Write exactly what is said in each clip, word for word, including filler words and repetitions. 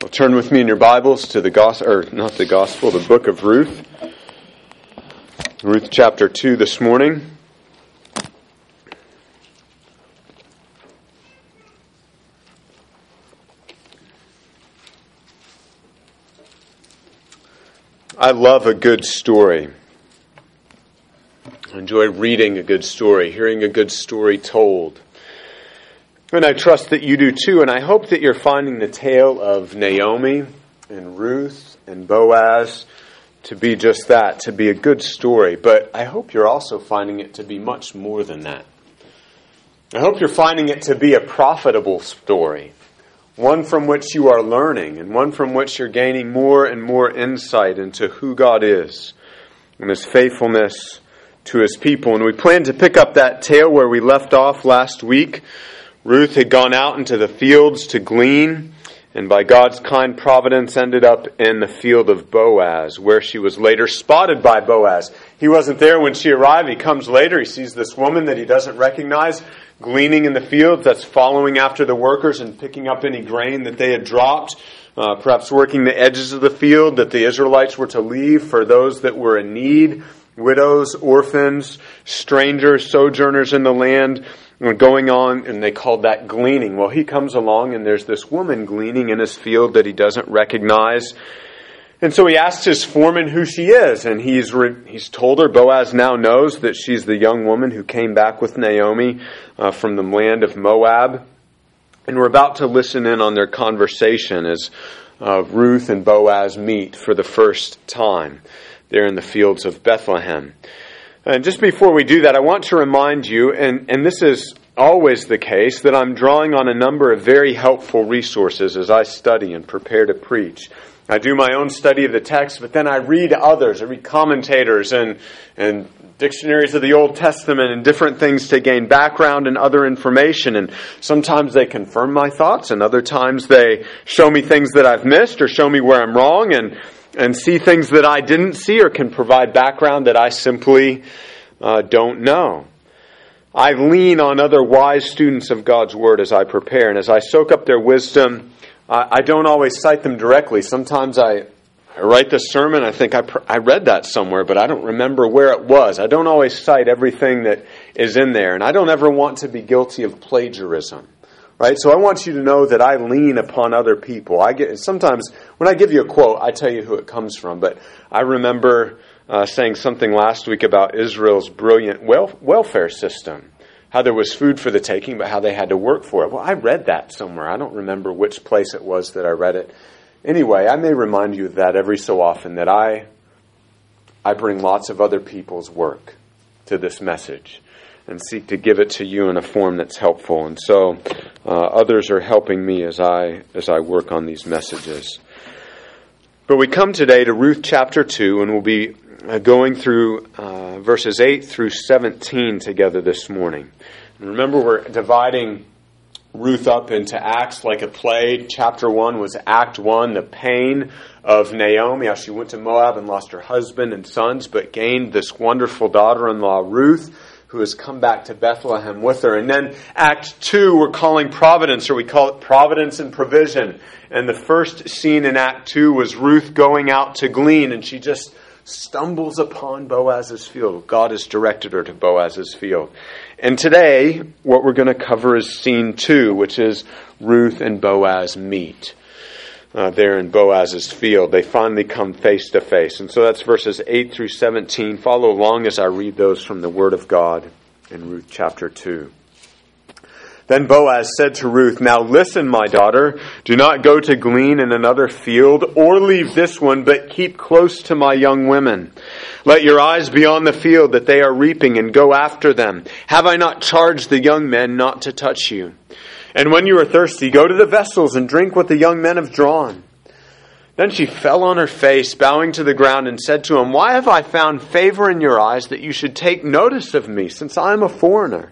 Well, turn with me in your Bibles to the gospel, or not the gospel, the book of Ruth. Ruth chapter two this morning. I love a good story. I enjoy reading a good story, hearing a good story told. And I trust that you do too, and I hope that you're finding the tale of Naomi and Ruth and Boaz to be just that, to be a good story. But I hope you're also finding it to be much more than that. I hope you're finding it to be a profitable story, one from which you are learning, and one from which you're gaining more and more insight into who God is and His faithfulness to His people. And we plan to pick up that tale where we left off last week. Ruth had gone out into the fields to glean, and by God's kind providence ended up in the field of Boaz, where she was later spotted by Boaz. He wasn't there when she arrived. He comes later. He sees this woman that he doesn't recognize gleaning in the fields. That's following after the workers and picking up any grain that they had dropped, uh, perhaps working the edges of the field that the Israelites were to leave for those that were in need, widows, orphans, strangers, sojourners in the land. Going on, and they called that gleaning. Well, he comes along, and there's this woman gleaning in his field that he doesn't recognize. And so he asks his foreman who she is, and he's re- he's told her. Boaz now knows that she's the young woman who came back with Naomi uh, from the land of Moab. And we're about to listen in on their conversation as uh, Ruth and Boaz meet for the first time there in the fields of Bethlehem. And just before we do that, I want to remind you, and, and this is always the case, that I'm drawing on a number of very helpful resources as I study and prepare to preach. I do my own study of the text, but then I read others. I read commentators and, and dictionaries of the Old Testament and different things to gain background and other information. And sometimes they confirm my thoughts, and other times they show me things that I've missed or show me where I'm wrong, and and see things that I didn't see or can provide background that I simply uh, don't know. I lean on other wise students of God's Word as I prepare, and as I soak up their wisdom, I, I don't always cite them directly. Sometimes I, I write the sermon, I think I, pr- I read that somewhere, but I don't remember where it was. I don't always cite everything that is in there, and I don't ever want to be guilty of plagiarism. Right, so I want you to know that I lean upon other people. I get sometimes when I give you a quote, I tell you who it comes from. But I remember uh, saying something last week about Israel's brilliant wel- welfare system, how there was food for the taking, but how they had to work for it. Well, I read that somewhere. I don't remember which place it was that I read it. Anyway, I may remind you of that every so often, that I I bring lots of other people's work to this message and seek to give it to you in a form that's helpful. And so uh, others are helping me as I as I work on these messages. But we come today to Ruth chapter two, and we'll be uh, going through uh, verses eight through seventeen together this morning. And remember, we're dividing Ruth up into acts like a play. Chapter one was Act one, the pain of Naomi, how she went to Moab and lost her husband and sons, but gained this wonderful daughter-in-law, Ruth, who has come back to Bethlehem with her. And then Act two, we're calling Providence, or we call it Providence and Provision. And the first scene in Act two was Ruth going out to glean, and she just stumbles upon Boaz's field. God has directed her to Boaz's field. And today, what we're going to cover is Scene two, which is Ruth and Boaz meet. Uh, there in Boaz's field. They finally come face to face. And so that's verses eight through seventeen. Follow along as I read those from the Word of God in Ruth chapter two. Then Boaz said to Ruth, "Now listen, my daughter, do not go to glean in another field or leave this one, but keep close to my young women. Let your eyes be on the field that they are reaping and go after them. Have I not charged the young men not to touch you? And when you are thirsty, go to the vessels and drink what the young men have drawn." Then she fell on her face, bowing to the ground, and said to him, "Why have I found favor in your eyes that you should take notice of me, since I am a foreigner?"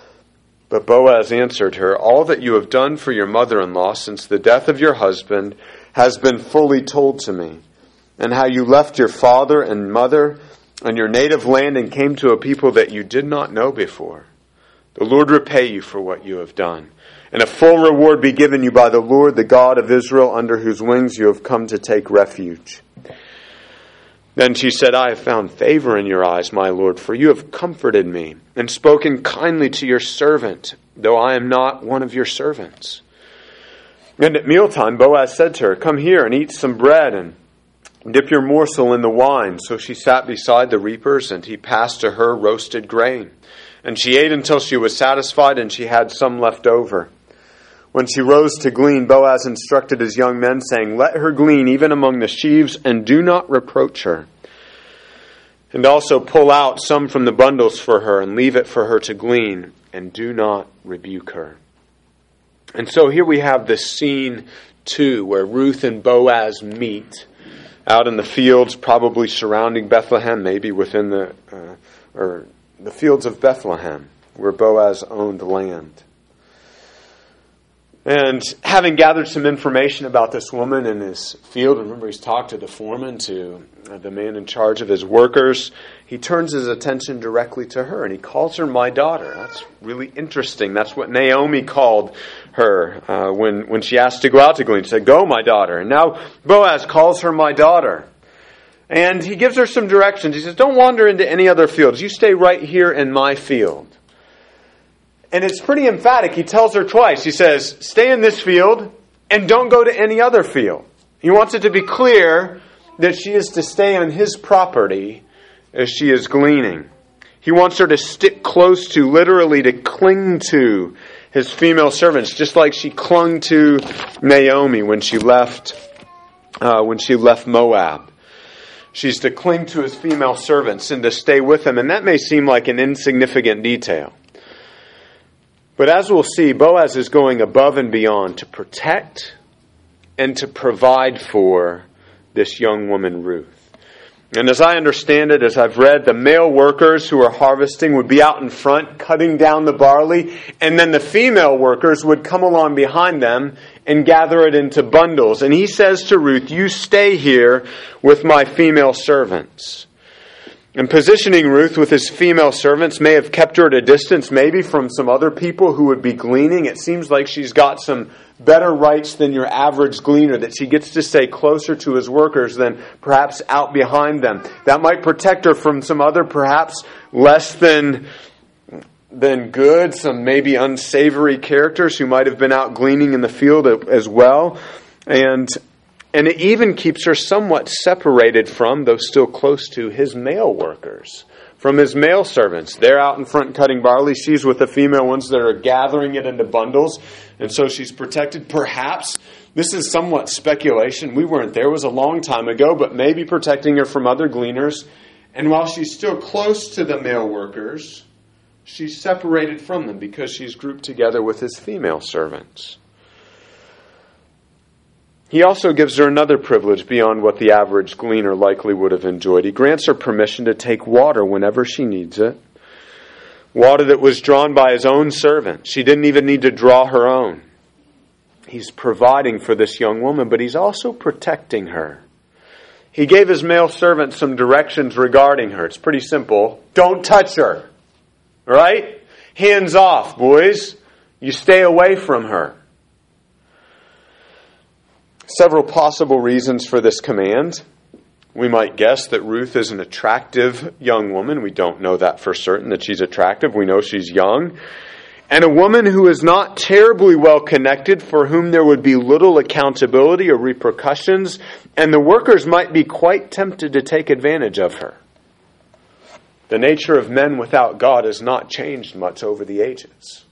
But Boaz answered her, "All that you have done for your mother-in-law since the death of your husband has been fully told to me, and how you left your father and mother and your native land and came to a people that you did not know before. The Lord repay you for what you have done. and a full reward be given you by the Lord, the God of Israel, under whose wings you have come to take refuge." Then she said, "I have found favor in your eyes, my Lord, for you have comforted me and spoken kindly to your servant, though I am not one of your servants." And at mealtime, Boaz said to her, "Come here and eat some bread and dip your morsel in the wine." So she sat beside the reapers, and he passed to her roasted grain. And she ate until she was satisfied, and she had some left over. When she rose to glean, Boaz instructed his young men, saying, "Let her glean even among the sheaves, and do not reproach her. And also pull out some from the bundles for her, and leave it for her to glean, and do not rebuke her." And so here we have this scene, too, where Ruth and Boaz meet out in the fields, probably surrounding Bethlehem, maybe within the uh, or the fields of Bethlehem, where Boaz owned land. And having gathered some information about this woman in his field, remember he's talked to the foreman, to uh, the man in charge of his workers, he turns his attention directly to her, and he calls her "my daughter." That's really interesting. That's what Naomi called her uh, when, when she asked to go out to glean. She said, "Go, my daughter." And now Boaz calls her "my daughter." And he gives her some directions. He says, "Don't wander into any other fields. You stay right here in my field." And it's pretty emphatic. He tells her twice. He says, "Stay in this field and don't go to any other field." He wants it to be clear that she is to stay on his property as she is gleaning. He wants her to stick close to, literally to cling to his female servants, just like she clung to Naomi when she left, uh, when she left Moab. She's to cling to his female servants and to stay with them. And that may seem like an insignificant detail. But as we'll see, Boaz is going above and beyond to protect and to provide for this young woman, Ruth. And as I understand it, as I've read, the male workers who are harvesting would be out in front cutting down the barley, and then the female workers would come along behind them and gather it into bundles. And he says to Ruth, "You stay here with my female servants." And positioning Ruth with his female servants may have kept her at a distance, maybe from some other people who would be gleaning. It seems like she's got some better rights than your average gleaner, that she gets to stay closer to his workers than perhaps out behind them. That might protect her from some other, perhaps less than than good, some maybe unsavory characters who might have been out gleaning in the field as well. And And it even keeps her somewhat separated from, though still close to, his male workers, from his male servants. They're out in front cutting barley. She's with the female ones that are gathering it into bundles. And so she's protected. Perhaps, this is somewhat speculation. We weren't there. It was a long time ago, but maybe protecting her from other gleaners. And while she's still close to the male workers, she's separated from them because she's grouped together with his female servants. He also gives her another privilege beyond what the average gleaner likely would have enjoyed. He grants her permission to take water whenever she needs it. Water that was drawn by his own servant. She didn't even need to draw her own. He's providing for this young woman, but he's also protecting her. He gave his male servant some directions regarding her. It's pretty simple. Don't touch her. All right? Hands off, boys. You stay away from her. Several possible reasons for this command. We might guess that Ruth is an attractive young woman. We don't know that for certain, that she's attractive. We know she's young. And a woman who is not terribly well connected, for whom there would be little accountability or repercussions, and the workers might be quite tempted to take advantage of her. The nature of men without God has not changed much over the ages.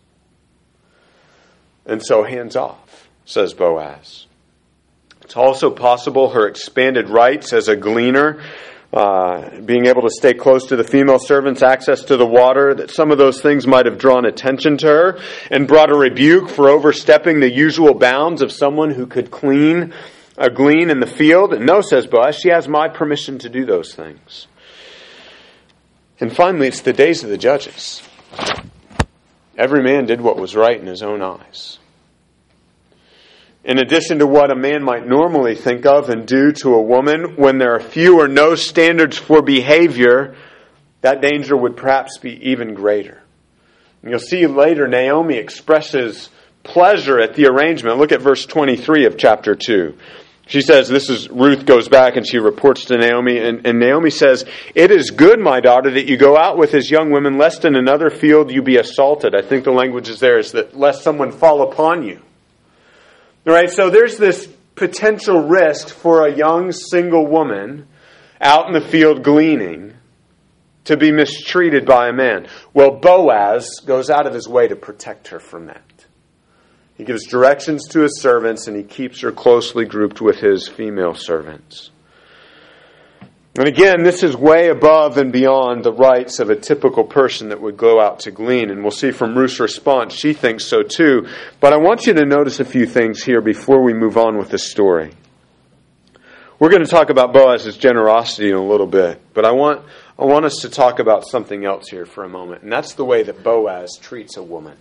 And so hands off, says Boaz. It's also possible her expanded rights as a gleaner, uh, being able to stay close to the female servants, access to the water, that some of those things might have drawn attention to her and brought a rebuke for overstepping the usual bounds of someone who could clean, uh, glean in the field. And no, says Boaz, she has my permission to do those things. And finally, it's the days of the judges. Every man did what was right in his own eyes. In addition to what a man might normally think of and do to a woman, when there are few or no standards for behavior, that danger would perhaps be even greater. And you'll see later Naomi expresses pleasure at the arrangement. Look at verse twenty-three of chapter two. She says, this is, Ruth goes back and she reports to Naomi, and, and Naomi says, "It is good, my daughter, that you go out with as young women, lest in another field you be assaulted." I think the language is there is that lest someone fall upon you. All right, so there's this potential risk for a young single woman out in the field gleaning to be mistreated by a man. Well, Boaz goes out of his way to protect her from that. He gives directions to his servants, and he keeps her closely grouped with his female servants. And again, this is way above and beyond the rights of a typical person that would go out to glean. And we'll see from Ruth's response, she thinks so too. But I want you to notice a few things here before we move on with this story. We're going to talk about Boaz's generosity in a little bit. But I want, I want us to talk about something else here for a moment. And that's the way that Boaz treats a woman.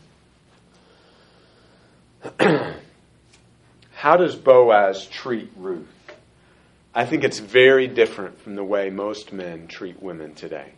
How does Boaz treat Ruth? I think it's very different from the way most men treat women today.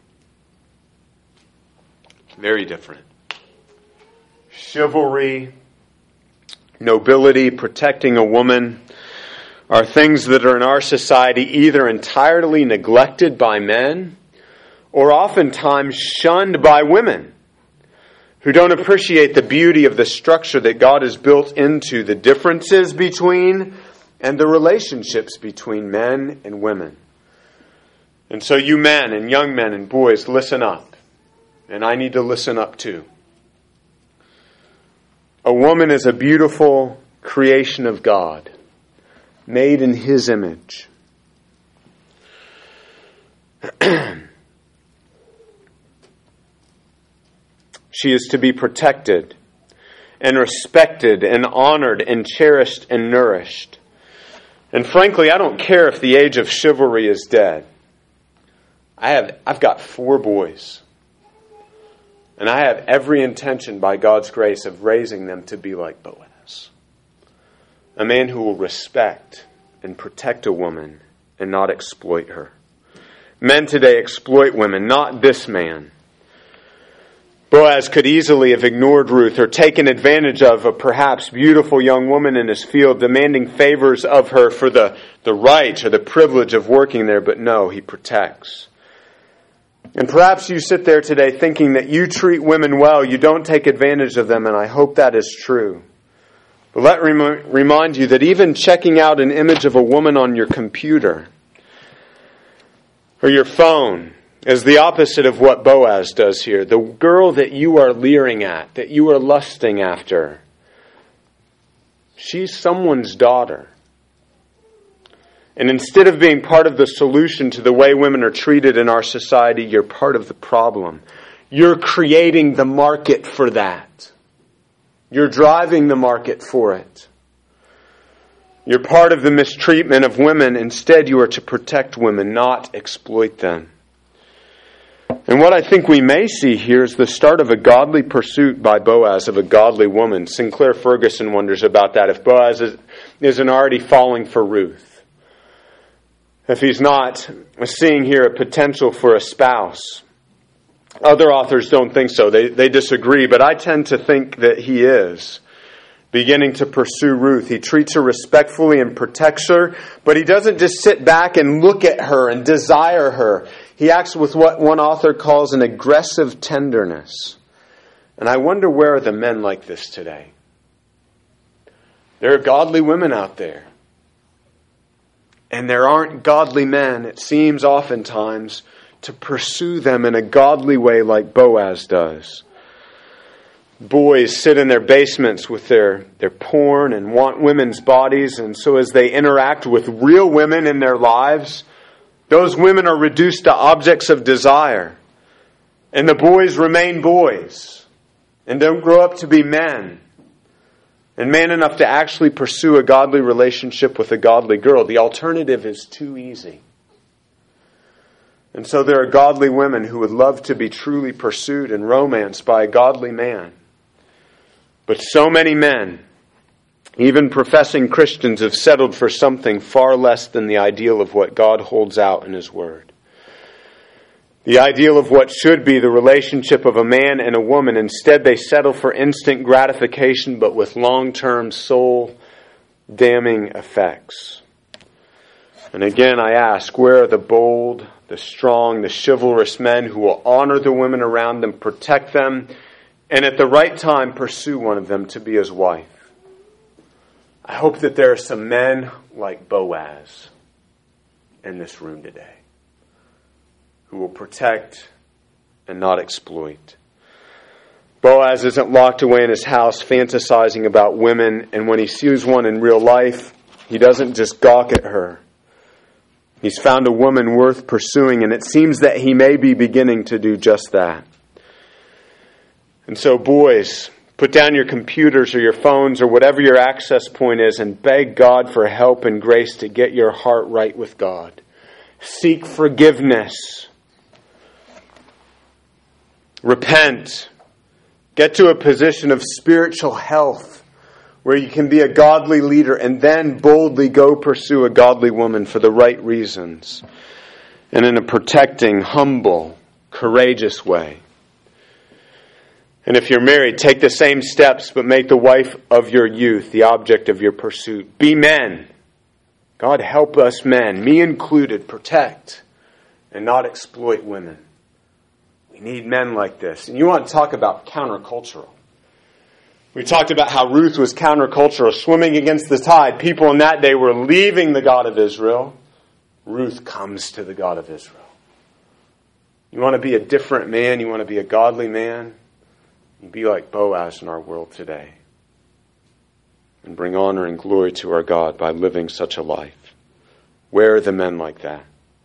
Very different. Chivalry, nobility, protecting a woman are things that are in our society either entirely neglected by men or oftentimes shunned by women, who don't appreciate the beauty of the structure that God has built into the differences between and the relationships between men and women. And so you men and young men and boys, listen up. And I need to listen up too. A woman is a beautiful creation of God, made in His image. She is to be protected and respected and honored and cherished and nourished. And frankly, I don't care if the age of chivalry is dead. I have, I've got four boys. And I have every intention, by God's grace, of raising them to be like Boaz. A man who will respect and protect a woman and not exploit her. Men today exploit women, not this man. Boaz could easily have ignored Ruth or taken advantage of a perhaps beautiful young woman in his field, demanding favors of her for the, the right or the privilege of working there. But no, he protects. And perhaps you sit there today thinking that you treat women well, you don't take advantage of them, and I hope that is true. But let me rem- remind you that even checking out an image of a woman on your computer or your phone is the opposite of what Boaz does here. The girl that you are leering at, that you are lusting after, she's someone's daughter. And instead of being part of the solution to the way women are treated in our society, you're part of the problem. You're creating the market for that. You're driving the market for it. You're part of the mistreatment of women. Instead, you are to protect women, not exploit them. And what I think we may see here is the start of a godly pursuit by Boaz of a godly woman. Sinclair Ferguson wonders about that. If Boaz is, isn't already falling for Ruth. If he's not seeing here a potential for a spouse. Other authors don't think so. They, they disagree. But I tend to think that he is beginning to pursue Ruth. He treats her respectfully and protects her. But he doesn't just sit back and look at her and desire her. He acts with what one author calls an aggressive tenderness. And I wonder, where are the men like this today? There are godly women out there. And there aren't godly men, it seems oftentimes, to pursue them in a godly way like Boaz does. Boys sit in their basements with their, their porn and want women's bodies. And so as they interact with real women in their lives, those women are reduced to objects of desire. And the boys remain boys and don't grow up to be men. And man enough to actually pursue a godly relationship with a godly girl. The alternative is too easy. And so there are godly women who would love to be truly pursued and romanced by a godly man. But so many men, even professing Christians, have settled for something far less than the ideal of what God holds out in His Word. The ideal of what should be the relationship of a man and a woman. Instead, they settle for instant gratification, but with long-term soul-damning effects. And again, I ask, where are the bold, the strong, the chivalrous men who will honor the women around them, protect them, and at the right time pursue one of them to be his wife? I hope that there are some men like Boaz in this room today, who will protect and not exploit. Boaz isn't locked away in his house fantasizing about women, and when he sees one in real life, he doesn't just gawk at her. He's found a woman worth pursuing, and it seems that he may be beginning to do just that. And so, boys, put down your computers or your phones or whatever your access point is and beg God for help and grace to get your heart right with God. Seek forgiveness. Repent. Get to a position of spiritual health where you can be a godly leader and then boldly go pursue a godly woman for the right reasons and in a protecting, humble, courageous way. And if you're married, take the same steps, but make the wife of your youth the object of your pursuit. Be men. God help us men, me included, protect and not exploit women. We need men like this. And you want to talk about countercultural. We talked about how Ruth was countercultural, swimming against the tide. People in that day were leaving the God of Israel. Ruth comes to the God of Israel. You want to be a different man? You want to be a godly man? You be like Boaz in our world today. And bring honor and glory to our God by living such a life. Where are the men like that?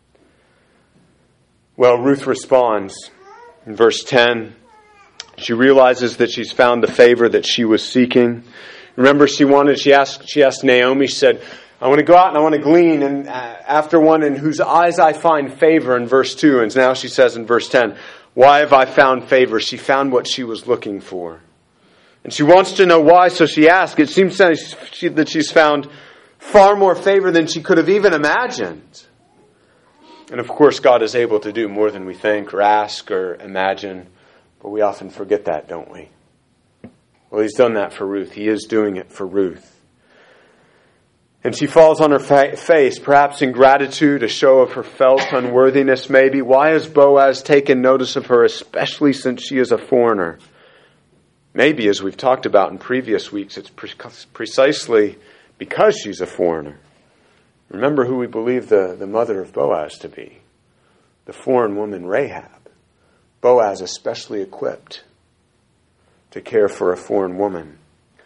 Well, Ruth responds in verse ten. She realizes that she's found the favor that she was seeking. Remember, she wanted, she asked, she asked Naomi, she said, I want to go out and I want to glean and uh, after one in whose eyes I find favor in verse two. And now she says in verse ten, why have I found favor? She found what she was looking for. And she wants to know why, so she asks. It seems that she's found far more favor than she could have even imagined. And of course, God is able to do more than we think or ask or imagine. But we often forget that, don't we? Well, He's done that for Ruth. He is doing it for Ruth. And she falls on her fa- face, perhaps in gratitude, a show of her felt unworthiness maybe. Why has Boaz taken notice of her, especially since she is a foreigner? Maybe, as we've talked about in previous weeks, it's pre- precisely because she's a foreigner. Remember who we believe the, the mother of Boaz to be. The foreign woman Rahab. Boaz especially equipped to care for a foreign woman.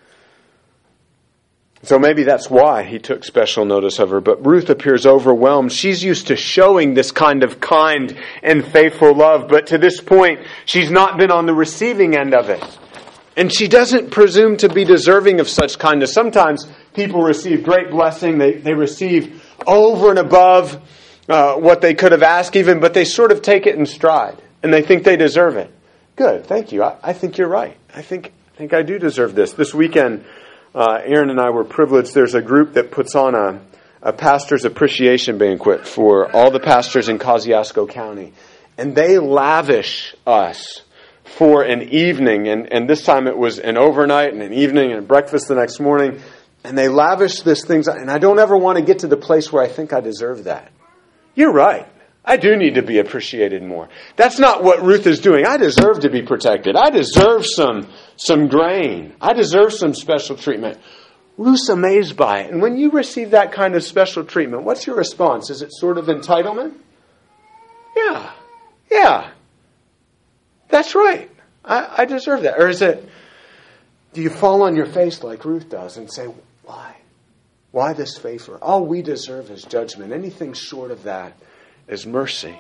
So maybe that's why he took special notice of her. But Ruth appears overwhelmed. She's used to showing this kind of kind and faithful love. But to this point, she's not been on the receiving end of it. And she doesn't presume to be deserving of such kindness. Sometimes people receive great blessing. They, they receive over and above uh, what they could have asked even. But they sort of take it in stride. And they think they deserve it. Good, thank you. I, I think you're right. I think, I think I do deserve this. This weekend, Uh, Aaron and I were privileged. There's a group that puts on a, a pastor's appreciation banquet for all the pastors in Kosciuszko County. And they lavish us for an evening. And, and this time it was an overnight and an evening and breakfast the next morning. And they lavish this things. And I don't ever want to get to the place where I think I deserve that. You're right. I do need to be appreciated more. That's not what Ruth is doing. I deserve to be protected. I deserve some, some grain. I deserve some special treatment. Ruth's amazed by it. And when you receive that kind of special treatment, what's your response? Is it sort of entitlement? Yeah. Yeah. That's right. I, I deserve that. Or is it, do you fall on your face like Ruth does and say, why? Why this favor? All we deserve is judgment. Anything short of that is mercy.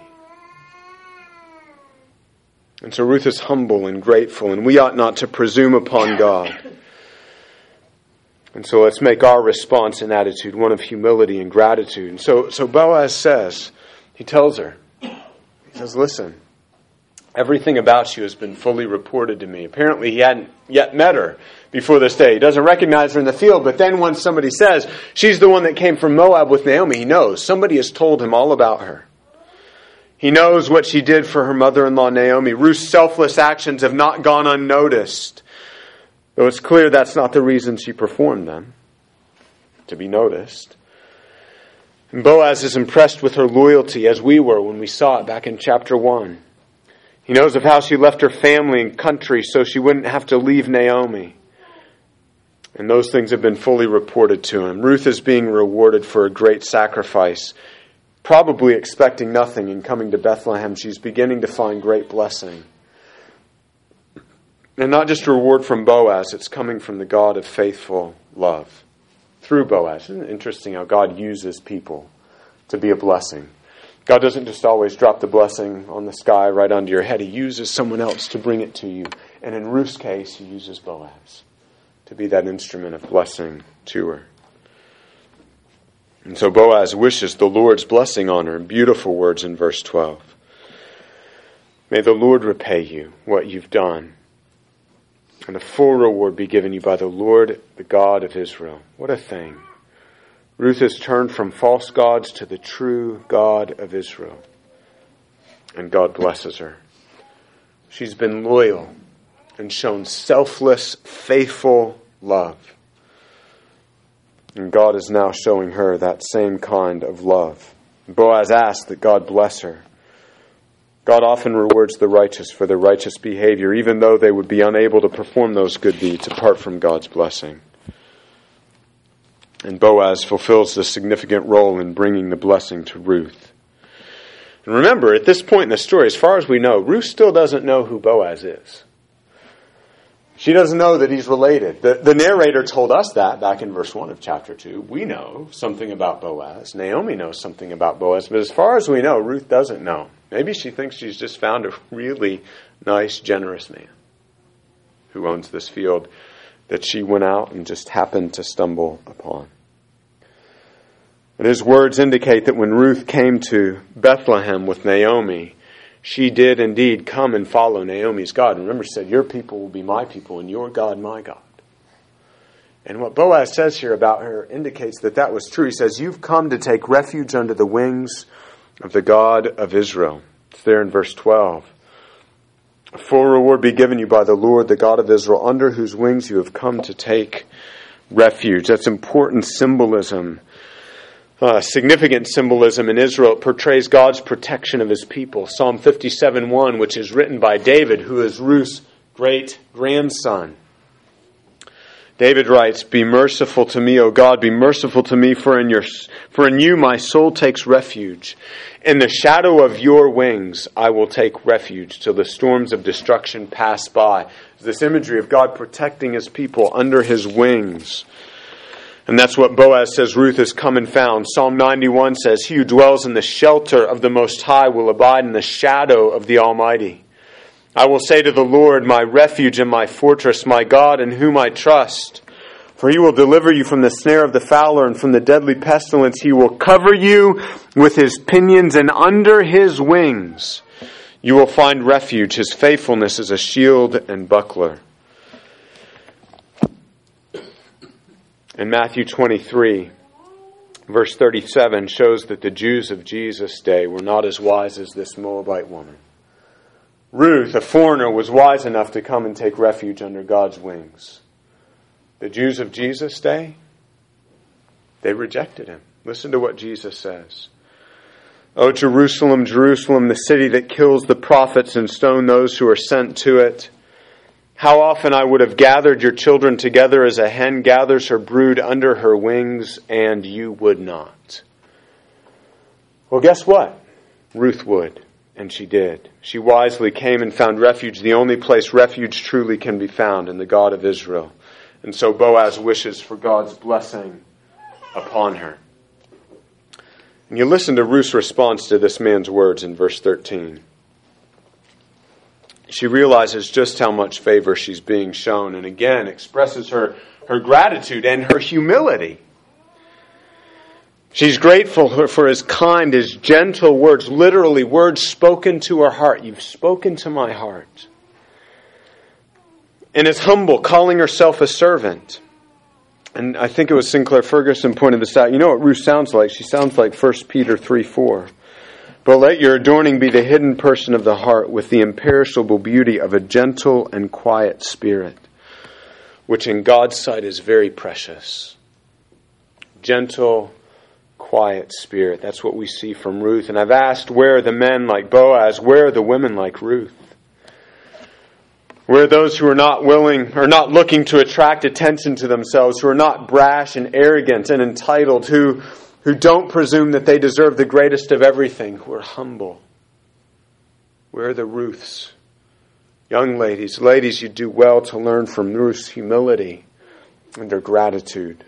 And so Ruth is humble and grateful, and we ought not to presume upon God. And so let's make our response and attitude one of humility and gratitude. And so, so Boaz says, he tells her, he says, listen, everything about you has been fully reported to me. Apparently he hadn't yet met her before this day. He doesn't recognize her in the field, but then when somebody says, she's the one that came from Moab with Naomi, he knows. Somebody has told him all about her. He knows what she did for her mother-in-law Naomi. Ruth's selfless actions have not gone unnoticed, though it's clear that's not the reason she performed them, to be noticed. And Boaz is impressed with her loyalty, as we were when we saw it back in chapter one. He knows of how she left her family and country so she wouldn't have to leave Naomi. And those things have been fully reported to him. Ruth is being rewarded for a great sacrifice. Probably expecting nothing in coming to Bethlehem, she's beginning to find great blessing. And not just a reward from Boaz, it's coming from the God of faithful love. Through Boaz. Isn't it interesting how God uses people to be a blessing? God doesn't just always drop the blessing on the sky right onto your head. He uses someone else to bring it to you. And in Ruth's case, he uses Boaz to be that instrument of blessing to her. And so Boaz wishes the Lord's blessing on her. Beautiful words in verse twelve. May the Lord repay you what you've done, and a full reward be given you by the Lord, the God of Israel. What a thing. Ruth has turned from false gods to the true God of Israel. And God blesses her. She's been loyal and shown selfless, faithful love. And God is now showing her that same kind of love. Boaz asked that God bless her. God often rewards the righteous for their righteous behavior, even though they would be unable to perform those good deeds apart from God's blessing. And Boaz fulfills the significant role in bringing the blessing to Ruth. And remember, at this point in the story, as far as we know, Ruth still doesn't know who Boaz is. She doesn't know that he's related. The, the narrator told us that back in verse one of chapter two. We know something about Boaz. Naomi knows something about Boaz. But as far as we know, Ruth doesn't know. Maybe she thinks she's just found a really nice, generous man who owns this field that she went out and just happened to stumble upon. But his words indicate that when Ruth came to Bethlehem with Naomi, she did indeed come and follow Naomi's God. Remember, she said, your people will be my people and your God my God. And what Boaz says here about her indicates that that was true. He says, you've come to take refuge under the wings of the God of Israel. It's there in verse twelve. A full reward be given you by the Lord, the God of Israel, under whose wings you have come to take refuge. That's important symbolism. Uh, significant symbolism in Israel. It portrays God's protection of his people. Psalm fifty-seven one, which is written by David, who is Ruth's great-grandson. David writes, be merciful to me, O God, be merciful to me, for in your, for in you my soul takes refuge. In the shadow of your wings I will take refuge till the storms of destruction pass by. This imagery of God protecting his people under his wings. And that's what Boaz says Ruth has come and found. Psalm ninety-one says, he who dwells in the shelter of the Most High will abide in the shadow of the Almighty. I will say to the Lord, my refuge and my fortress, my God in whom I trust. For he will deliver you from the snare of the fowler and from the deadly pestilence. He will cover you with his pinions, and under his wings you will find refuge. His faithfulness is a shield and buckler. And Matthew twenty-three, verse thirty-seven, shows that the Jews of Jesus' day were not as wise as this Moabite woman. Ruth, a foreigner, was wise enough to come and take refuge under God's wings. The Jews of Jesus' day, they rejected him. Listen to what Jesus says. O Jerusalem, Jerusalem, the city that kills the prophets and stone those who are sent to it. How often I would have gathered your children together as a hen gathers her brood under her wings, and you would not. Well, guess what? Ruth would. And she did. She wisely came and found refuge, the only place refuge truly can be found, in the God of Israel. And so Boaz wishes for God's blessing upon her. And you listen to Ruth's response to this man's words in verse thirteen. She realizes just how much favor she's being shown, and again expresses her, her gratitude and her humility. She's grateful for his kind, his gentle words, literally words spoken to her heart. You've spoken to my heart. And is humble, calling herself a servant. And I think it was Sinclair Ferguson pointed this out. You know what Ruth sounds like? She sounds like First Peter three four. But let your adorning be the hidden person of the heart with the imperishable beauty of a gentle and quiet spirit, which in God's sight is very precious. Gentle, quiet spirit. That's what we see from Ruth. And I've asked, where are the men like Boaz? Where are the women like Ruth? Where are those who are not willing or not looking to attract attention to themselves, who are not brash and arrogant and entitled, who who don't presume that they deserve the greatest of everything, who are humble? Where are the Ruths? Young ladies, ladies, you do well to learn from Ruth's humility and their gratitude.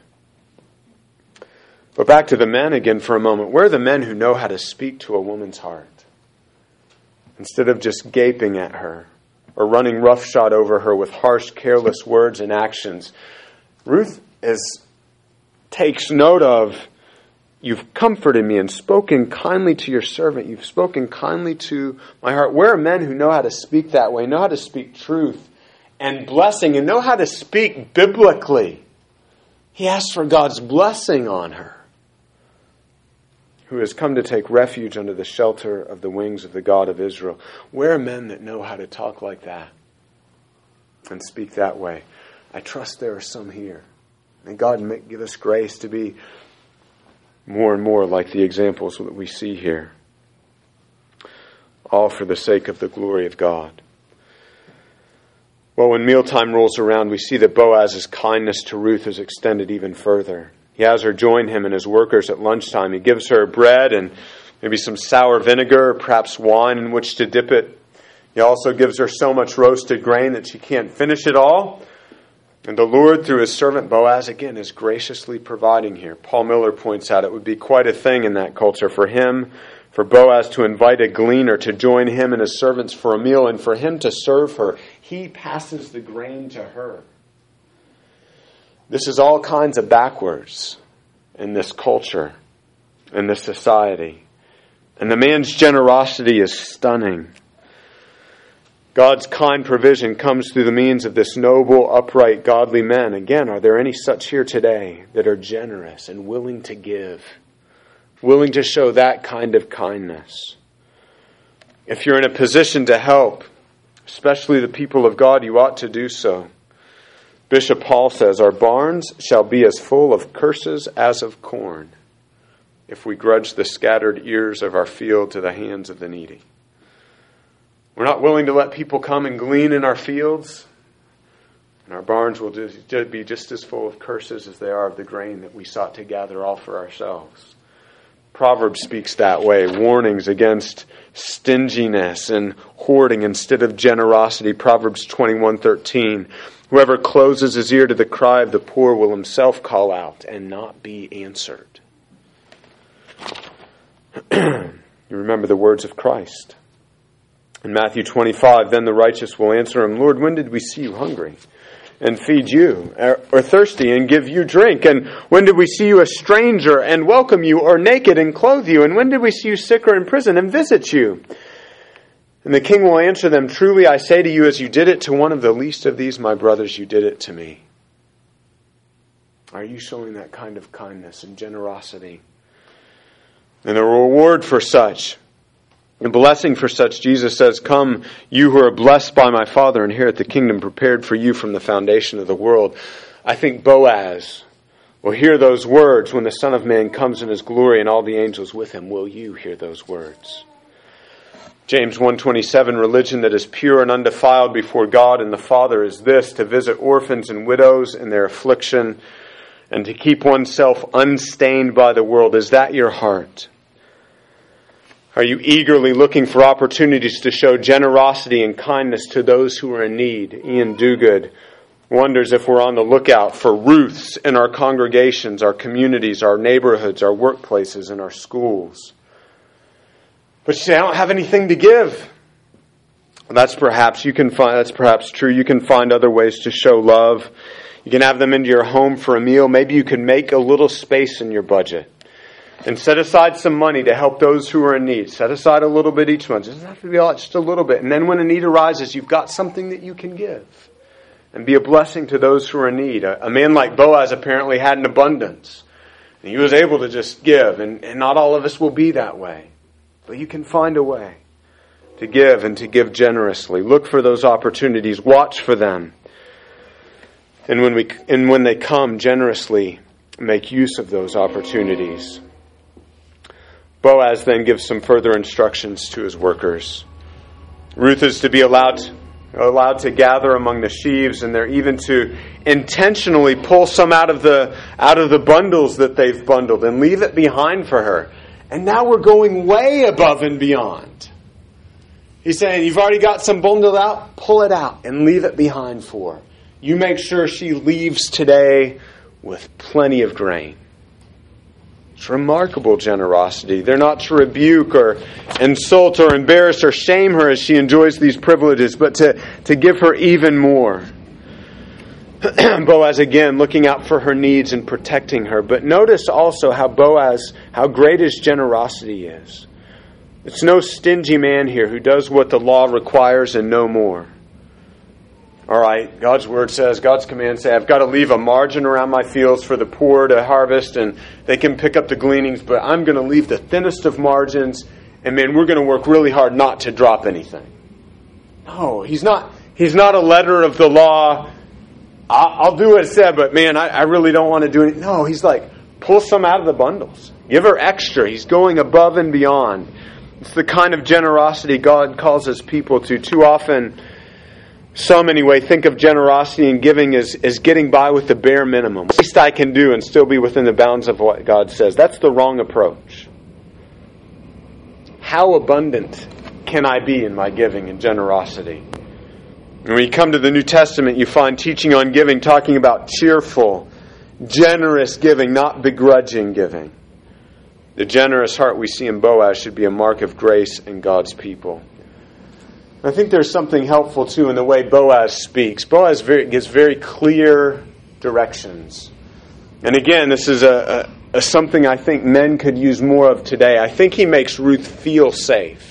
But back to the men again for a moment. Where are the men who know how to speak to a woman's heart? Instead of just gaping at her or running roughshod over her with harsh, careless words and actions, Ruth is, takes note of, you've comforted me and spoken kindly to your servant. You've spoken kindly to my heart. Where are men who know how to speak that way, know how to speak truth and blessing, and know how to speak biblically? He asks for God's blessing on her, who has come to take refuge under the shelter of the wings of the God of Israel. Where are men that know how to talk like that and speak that way? I trust there are some here. May God make, give us grace to be more and more like the examples that we see here. All for the sake of the glory of God. Well, when mealtime rolls around, we see that Boaz's kindness to Ruth is extended even further. He has her join him and his workers at lunchtime. He gives her bread and maybe some sour vinegar, perhaps wine in which to dip it. He also gives her so much roasted grain that she can't finish it all. And the Lord, through his servant Boaz, again, is graciously providing here. Paul Miller points out it would be quite a thing in that culture for him, for Boaz to invite a gleaner to join him and his servants for a meal, and for him to serve her. He passes the grain to her. This is all kinds of backwards in this culture, in this society. And the man's generosity is stunning. God's kind provision comes through the means of this noble, upright, godly men. Again, are there any such here today that are generous and willing to give, willing to show that kind of kindness? If you're in a position to help, especially the people of God, you ought to do so. Bishop Paul says, our barns shall be as full of curses as of corn, if we grudge the scattered ears of our field to the hands of the needy. We're not willing to let people come and glean in our fields, and our barns will just be just as full of curses as they are of the grain that we sought to gather all for ourselves. Proverbs speaks that way, warnings against stinginess and hoarding instead of generosity. Proverbs twenty-one thirteen. Whoever closes his ear to the cry of the poor will himself call out and not be answered. You remember the words of Christ. In Matthew twenty-five, then the righteous will answer him, Lord, when did we see you hungry and feed you, or, or thirsty and give you drink? And when did we see you a stranger and welcome you, or naked and clothe you? And when did we see you sick or in prison and visit you? And the king will answer them, truly I say to you, as you did it to one of the least of these my brothers, you did it to me. Are you showing that kind of kindness and generosity? And the reward for such, a blessing for such, Jesus says, come, you who are blessed by my Father, inherit the kingdom prepared for you from the foundation of the world. I think Boaz will hear those words when the Son of Man comes in his glory and all the angels with him. Will you hear those words? James one twenty-seven, religion that is pure and undefiled before God and the Father is this, to visit orphans and widows in their affliction and to keep oneself unstained by the world. Is that your heart? Are you eagerly looking for opportunities to show generosity and kindness to those who are in need? Ian Duguid wonders if we're on the lookout for Ruths in our congregations, our communities, our neighborhoods, our workplaces, and our schools. But you say, I don't have anything to give. Well, that's perhaps you can find that's perhaps true. You can find other ways to show love. You can have them into your home for a meal. Maybe you can make a little space in your budget and set aside some money to help those who are in need. Set aside a little bit each month. It doesn't have to be a lot, just a little bit. And then when a need arises, you've got something that you can give. And be a blessing to those who are in need. A, a man like Boaz apparently had an abundance. And he was able to just give. And, and not all of us will be that way. But you can find a way to give and to give generously. Look for those opportunities. Watch for them. And when we and when they come, generously make use of those opportunities. Boaz then gives some further instructions to his workers. Ruth is to be allowed allowed to gather among the sheaves, and they're even to intentionally pull some out of the out of the bundles that they've bundled and leave it behind for her. And now we're going way above and beyond. He's saying, you've already got some bundled out, pull it out and leave it behind for her. You make sure she leaves today with plenty of grain. It's remarkable generosity. They're not to rebuke or insult or embarrass or shame her as she enjoys these privileges, but to, to give her even more. Boaz, again, looking out for her needs and protecting her. But notice also how Boaz, how great his generosity is. It's no stingy man here who does what the law requires and no more. All right, God's word says, God's commands say, I've got to leave a margin around my fields for the poor to harvest and they can pick up the gleanings, but I'm going to leave the thinnest of margins, and man, we're going to work really hard not to drop anything. No, he's not, he's not a letter of the law. I'll, I'll do what it said, but man, I, I really don't want to do it. No, he's like, pull some out of the bundles. Give her extra. He's going above and beyond. It's the kind of generosity God calls his people to. Too often, some anyway, think of generosity and giving as, as getting by with the bare minimum. The least I can do and still be within the bounds of what God says. That's the wrong approach. How abundant can I be in my giving and generosity? When you come to the New Testament, you find teaching on giving talking about cheerful, generous giving, not begrudging giving. The generous heart we see in Boaz should be a mark of grace in God's people. I think there's something helpful, too, in the way Boaz speaks. Boaz very, gives very clear directions. And again, this is a, a, a something I think men could use more of today. I think he makes Ruth feel safe.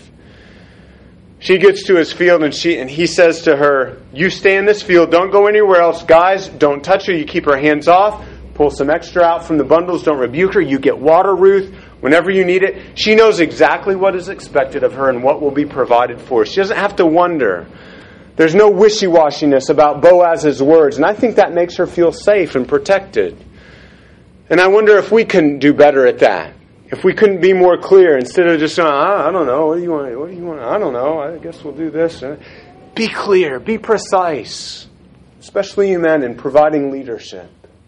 She gets to his field and she and he says to her, you stay in this field, don't go anywhere else. Guys, don't touch her. You keep her hands off. Pull some extra out from the bundles. Don't rebuke her. You get water, Ruth, whenever you need it. She knows exactly what is expected of her and what will be provided for her. She doesn't have to wonder. There's no wishy-washiness about Boaz's words. And I think that makes her feel safe and protected. And I wonder if we can do better at that. If we couldn't be more clear instead of just saying, I, I don't know, what do you want? What do you want? I don't know. I guess we'll do this. Be clear. Be precise. Especially in that in providing leadership.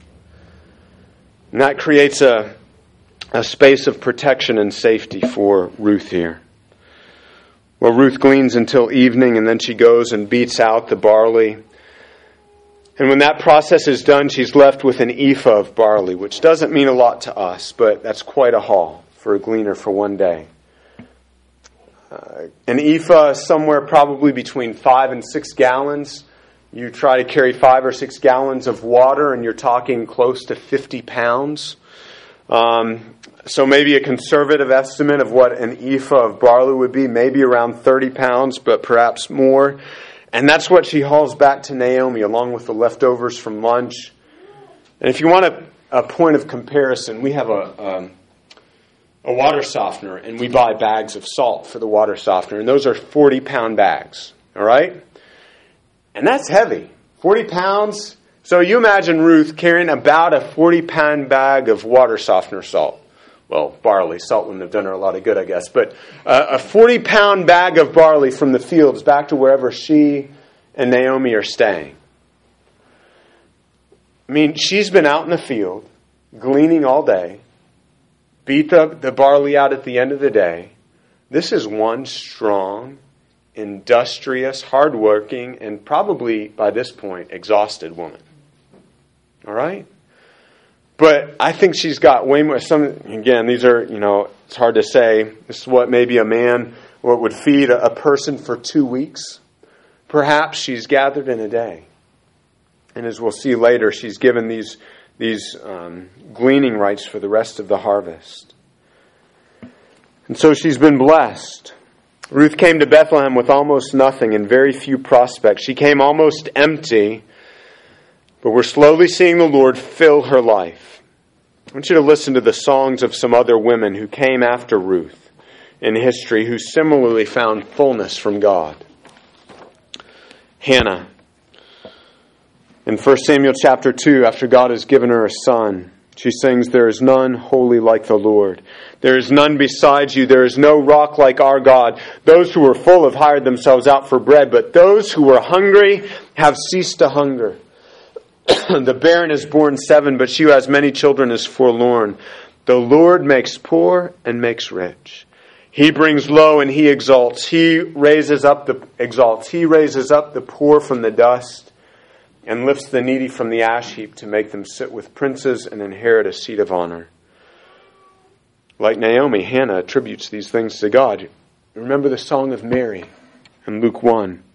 And that creates a, a space of protection and safety for Ruth here. Well, Ruth gleans until evening, and then she goes and beats out the barley. And when that process is done, she's left with an ephah of barley, which doesn't mean a lot to us, but that's quite a haul for a gleaner for one day. Uh, an ephah is somewhere probably between five and six gallons. You try to carry five or six gallons of water, and you're talking close to fifty pounds. Um, so maybe a conservative estimate of what an ephah of barley would be, maybe around thirty pounds, but perhaps more. And that's what she hauls back to Naomi, along with the leftovers from lunch. And if you want a, a point of comparison, we have a, um, a water softener, and we buy bags of salt for the water softener. And those are forty-pound bags, all right? And that's heavy, forty pounds. So you imagine Ruth carrying about a forty-pound bag of water softener salt. Well, barley. Salt wouldn't have done her a lot of good, I guess. But uh, a forty-pound bag of barley from the fields back to wherever she and Naomi are staying. I mean, she's been out in the field, gleaning all day, beat the, the barley out at the end of the day. This is one strong, industrious, hardworking, and probably, by this point, exhausted woman. All right? But I think she's got way more. Some again, these are, you know, it's hard to say. This is what maybe a man what would feed a, a person for two weeks. Perhaps she's gathered in a day, and as we'll see later, she's given these these um, gleaning rights for the rest of the harvest. And so she's been blessed. Ruth came to Bethlehem with almost nothing and very few prospects. She came almost empty. But we're slowly seeing the Lord fill her life. I want you to listen to the songs of some other women who came after Ruth in history who similarly found fullness from God. Hannah. In First Samuel chapter two, after God has given her a son, she sings, "There is none holy like the Lord. There is none besides you. There is no rock like our God. Those who were full have hired themselves out for bread, but those who were hungry have ceased to hunger. The barren has borne seven, but she who has many children is forlorn. The Lord makes poor and makes rich. He brings low and he exalts. He raises up the exalts. He raises up the poor from the dust and lifts the needy from the ash heap to make them sit with princes and inherit a seat of honor." Like Naomi, Hannah attributes these things to God. Remember the song of Mary in Luke one.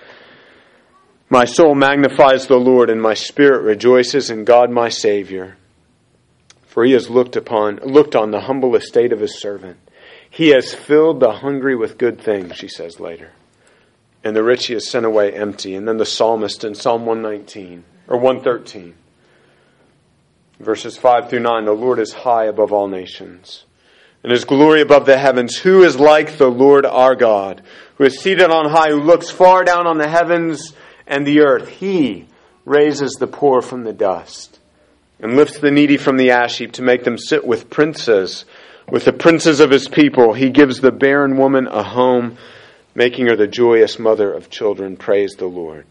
"My soul magnifies the Lord, and my spirit rejoices in God my Savior. For he has looked upon, looked on the humble estate of his servant. He has filled the hungry with good things," she says later. "And the rich he has sent away empty." And then the psalmist in Psalm one nineteen, or one thirteen, verses five through nine, "The Lord is high above all nations, and his glory above the heavens. Who is like the Lord our God, who is seated on high, who looks far down on the heavens and the earth? He raises the poor from the dust and lifts the needy from the ash heap to make them sit with princes, with the princes of his people. He gives the barren woman a home, making her the joyous mother of children. Praise the Lord."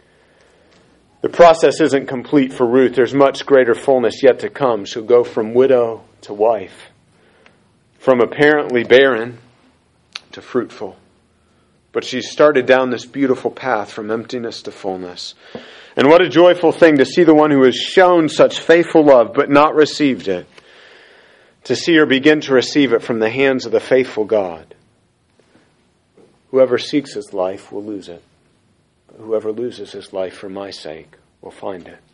The process isn't complete for Ruth. There's much greater fullness yet to come. She'll go from widow to wife, from apparently barren to fruitful. But she's started down this beautiful path from emptiness to fullness. And what a joyful thing to see the one who has shown such faithful love but not received it, to see her begin to receive it from the hands of the faithful God. Whoever seeks his life will lose it. But whoever loses his life for my sake will find it.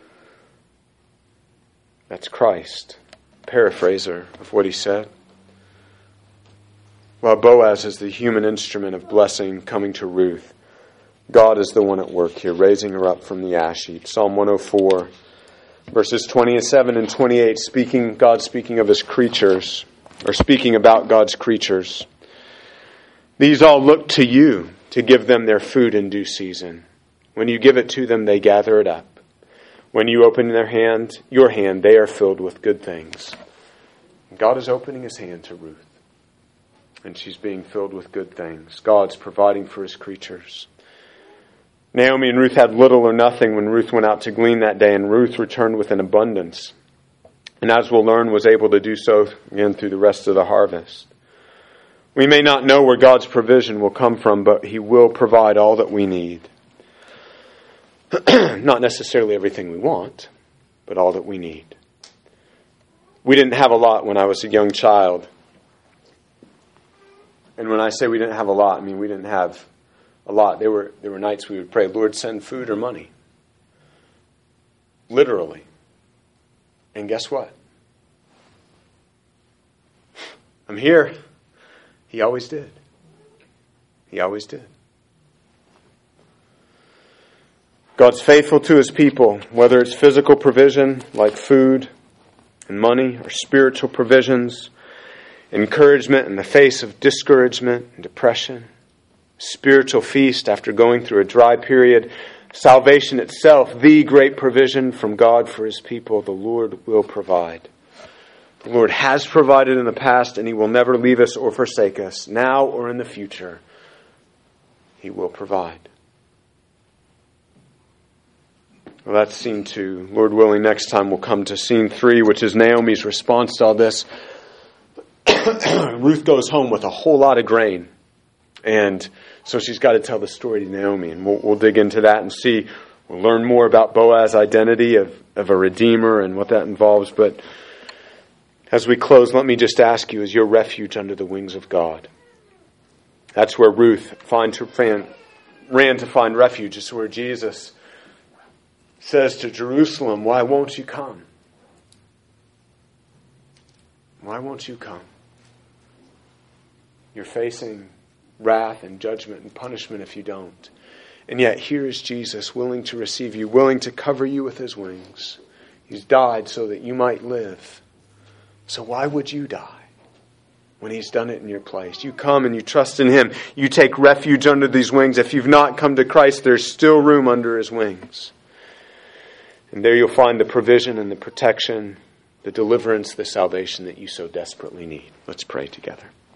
That's Christ, paraphraser of what he said. While Boaz is the human instrument of blessing coming to Ruth, God is the one at work here, raising her up from the ash heap. Psalm one oh four, verses twenty-seven and twenty-eight, speaking, God speaking of his creatures, or speaking about God's creatures. "These all look to you to give them their food in due season. When you give it to them, they gather it up. When you open their hand, your hand, they are filled with good things." God is opening his hand to Ruth, and she's being filled with good things. God's providing for his creatures. Naomi and Ruth had little or nothing when Ruth went out to glean that day, and Ruth returned with an abundance. And as we'll learn, was able to do so again through the rest of the harvest. We may not know where God's provision will come from, but he will provide all that we need. Not necessarily everything we want, but all that we need. We didn't have a lot when I was a young child. And when I say we didn't have a lot, I mean we didn't have a lot. There were there were nights we would pray, "Lord, send food or money." Literally. And guess what? I'm here. He always did. He always did. God's faithful to his people, whether it's physical provision like food and money, or spiritual provisions, encouragement in the face of discouragement and depression, spiritual feast after going through a dry period, salvation itself, the great provision from God for his people. The Lord will provide. The Lord has provided in the past, and he will never leave us or forsake us, now or in the future. He will provide. Well, that's scene two. Lord willing, next time we'll come to scene three, which is Naomi's response to all this. Ruth goes home with a whole lot of grain. And so she's got to tell the story to Naomi. And we'll, we'll dig into that and see. We'll learn more about Boaz's identity of, of a redeemer and what that involves. But as we close, let me just ask you, is your refuge under the wings of God? That's where Ruth find to, fan, ran to find refuge. It's where Jesus says to Jerusalem, "Why won't you come? Why won't you come? You're facing wrath and judgment and punishment if you don't. And yet here is Jesus willing to receive you, willing to cover you with his wings. He's died so that you might live. So why would you die? when He's done it in your place. You come and you trust in Him. You take refuge under these wings. If you've not come to Christ, there's still room under His wings. And there you'll find the provision and the protection, the deliverance, the salvation that you so desperately need. Let's pray together.